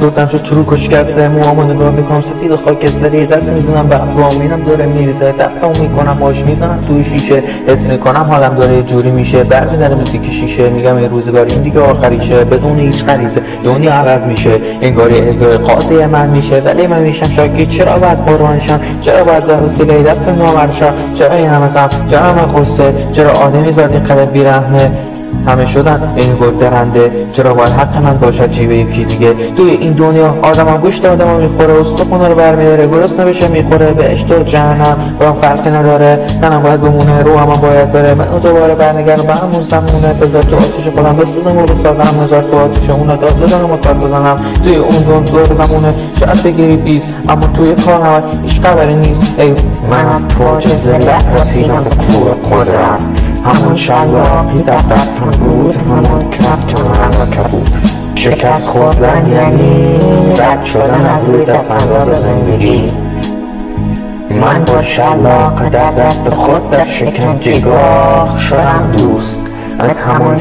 افسردم شد چروک و شکسته، موهامو نگاه میکنم سفید و خاکستری، دست میزنم به ابروامینم داره میریزه، دستامو میکنم باش میزنم توی شیشه، حس میکنم حالم داره یه جوری میشه، برمی‌داره موزیک شیشه، میگم این روزگار این دیگه آخریشه، بدون هیچ غریزه دنیا عوض میشه، انگار یه اجرای قاضی من میشه، ولی من میشم شاکی چرا باید قربان شم، چرا باید در وسیله دست نامرشم، چرا این همه غم، چرا همه غصه، چرا آدمی زاد اینقدر بیرحمه، همه شدن این گل درنده، چرا باید حق من باشد جیب یکی دیگه، توی این دنیا آدم گوشت آدم میخوره، استخونه رو برمیداره، گرسنه بشه میخوره، بهشت و جهنم برام فرقی نداره، تنم باید بمونه رو هم باید بره، منو دوباره برنگردم به همون زمونه، بذار تو آتیش خودم بسوزم و بسازم، نذار تو آتیش اونو داد بزنم و تاد بزنم، توی اون دور زمونه شاید بگیری بیست، اما توی کار نمید هیچ خبری نیست. ای من از پاچه زلت رسیدم به پور قدرت، همون شلاقی در دستم بود، همون کفت من کبود، شکست خوردن یعنی رد شدن از روی دست انداز زندگی. من با شلاق در دست خود در شکنجهگاه شدم دوست، از همون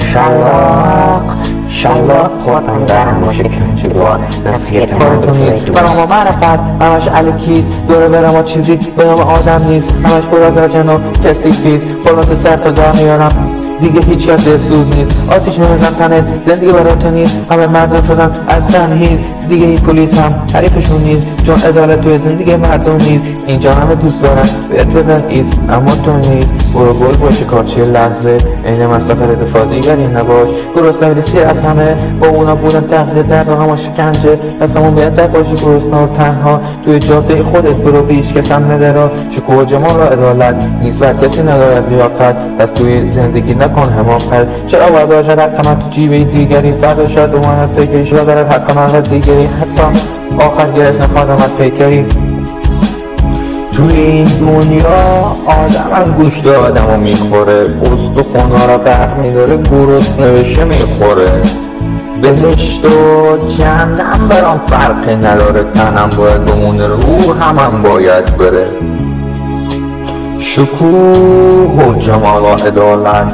شلاق خودم در همون شکنجهگاه، نصیحت من تو نیست برام و معرفت همش الکیست، دوره برم و چیزی به نام آدم نیست، همش پر از رجن و کسی فیست، خلاص سر تا در میارم دیگه هیچ کس دلسوز نیست، آتیش می‌ریزم تنت زندگی برای تو نیست، همه مردم شدن از تنهیز، دیگه هیچ پلیس هم حریفشون نیست، چون عدالت توی زندگی مردم نیست، اینجا همه دوست دارن بهت بدن ایست، اما تو نیست، برو گل باشی کارچی لحظه، عین مصرف اتفاق دیگری نباش، گرسنه بریسی از همه با اونا بودن تغذیه در و همه شکنجه، دستمون بهتر باشی گرسنه و تنها، توی جاده خودت برو پیش کس هم ندارا، شکوه و جمال و عدالت نیست و کسی ندارد لیاقت، پس توی زندگی نکن حماقت، چرا باید باشد حق من تو جیب دیگری، فردا شاید اومد فکری چرا دارد حق من و دیگری، حتی آخر گرش نخواهدم از فکری. توی این دنیا آدم از گوشت آدمو میخوره، استخونا را برق میداره، گرسنه بشه میخوره، بهشت و جهنم برام فرقی نداره، تنم باید بمونه روح هم باید بره، شکوه و جمال و عدالت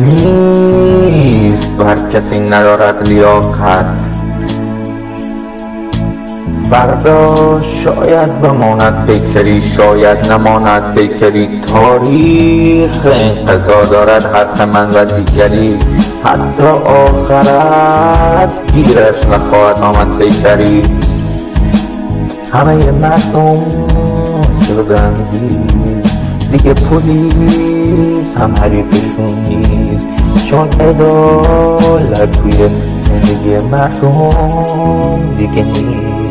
نیست بر کسی ندارد لیاقت، فردا شاید بماند پیکری، شاید نماند پیکری، تاریخ انقضا دارد حق من و دیگری، حتی آخرت گیرش نخواهد آمد پیکری، همه مردم شدن دیگه پلیس هم حریفشون نیست، چون عدالت توی زندگی مردم دیگه نیست.